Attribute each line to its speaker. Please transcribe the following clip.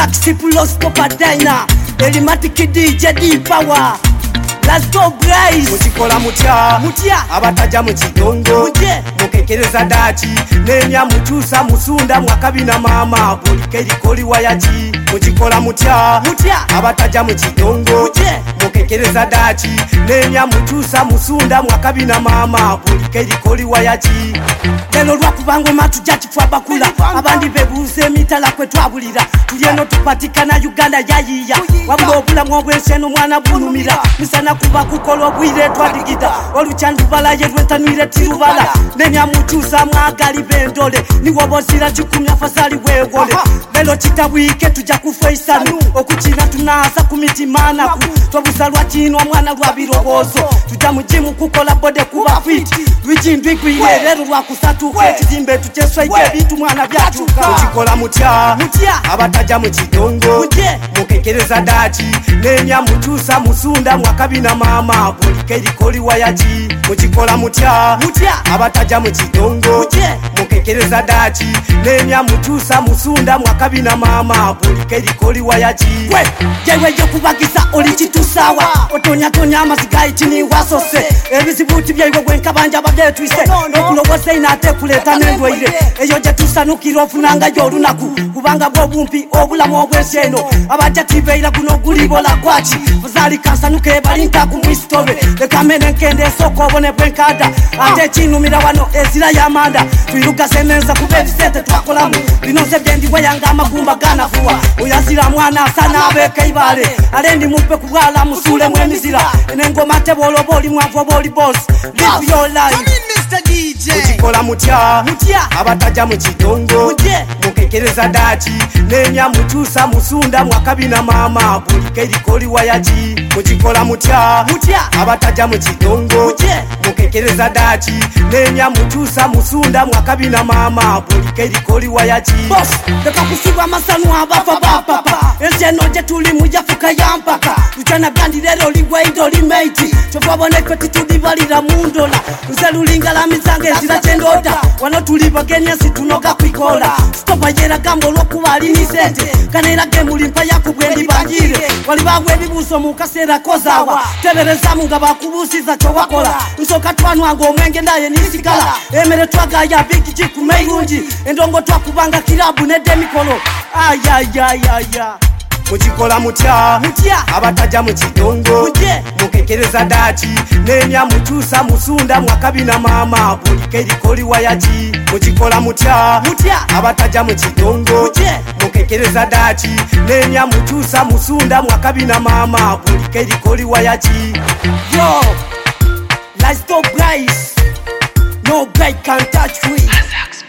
Speaker 1: Saxi Pulos Popadina Elimatic DJ D Power Let's go Bryce
Speaker 2: Mukikola mutya abataja mu kidongo mukekereza dati nenya mutusa musunda mwakabina mama bulikeri koli wayati mukikola mutya abataja mu kidongo mukekereza dati nenya mutusa musunda mwakabina mama bulikeri koli wayati
Speaker 1: lelo lwakubanga matu jachifu abakula abandi bebuze mitala kwe twabulira tulieno tupatikana Uganda yayiya wabula obulamu obwenseno mwana bunumira misana kuba kukola obwire twadigida oluchandubala yelwentanwire tirubala nenya mutusa mwagali bendole niwobozira chikumya fasali wewole lelo chitabwike tuja kufaisanu okuchina tunaasa kumitimanaku twabusalwa kinwa mwana lwabirobozo tuja mujimu kukola bode kuba fit lwijindwigwire lero lwakusatu ekizimbe tucheswa ike bitu mwana byatuka
Speaker 2: mukikola mutya abataja mu kidongo mukekereza dati nenya mutusa musunda mwakabina mama bulikeri koli wayati mukikola mutya abataja mu kidongo mukekereza dati nenya mutusa musunda mwakabina mama bulikeri koli wayati
Speaker 1: yewe yokubagisa oli kitusawa otonya amasigayi chini wasose ebizibuti byewe gwenkabanja babyetwise nokulowose inate kuleta nendweire eyo jetusanukira ofunanga yolunaku kubanga bwobumpi obulamu obwenseno abaja tibeira kuno gulibola kwachi fuzali kansanuke balinka kumwistove lekamene nkende soko obone bwenkada ate chinumira wano ezira yamanda twiruka semenza kubebisete twakolamu binose byendiwe yanga amagumba ganafuwa uyazira mwana sana abeke ibale alendi mupe kubwala musule mwemizira enengoma tebolo boli mwavu boli boss live your life
Speaker 3: Mr. DJ
Speaker 2: mukikola mutya abataja mu kidongo mukekereza dati nenya mutusa musunda mwakabina mama bulikeri koli wayati mukikola mutya abataja mu kidongo mukekereza dati nenya mutusa musunda mwakabina mama bulikeri koli wayati
Speaker 1: boss leka kusibwa masanu abafa bapapa enseno je tuli mujafuka yampaka luchana bandi lero ligwaido limate chofabone kweti tudivalira mundola nzelulinga la mizange zira chendota wano tulipa Kenya situnoka kwikola stopa yera gambo lokubali ni sente kanera gemulimpa yakubwendi bangire wali bagwe bibuso mukasera kozawa tebereza munga bakubusiza cyo wakola nsoka twanwango omwenge ndaye nisikala emere twaga ya biki chikumeirunji endongo twakubanga kilabu ne demikolo ayayayaya
Speaker 2: mukikola mutya abataja mu kidongo mukekereza dati nenya mutusa musunda mwakabina mama bulikeri koli wayati mukikola mutya abataja mu kidongo mukekereza dati nenya mutusa musunda mwakabina mama bulikeri koli wayati
Speaker 1: yo let's go Bryce no guy can touch me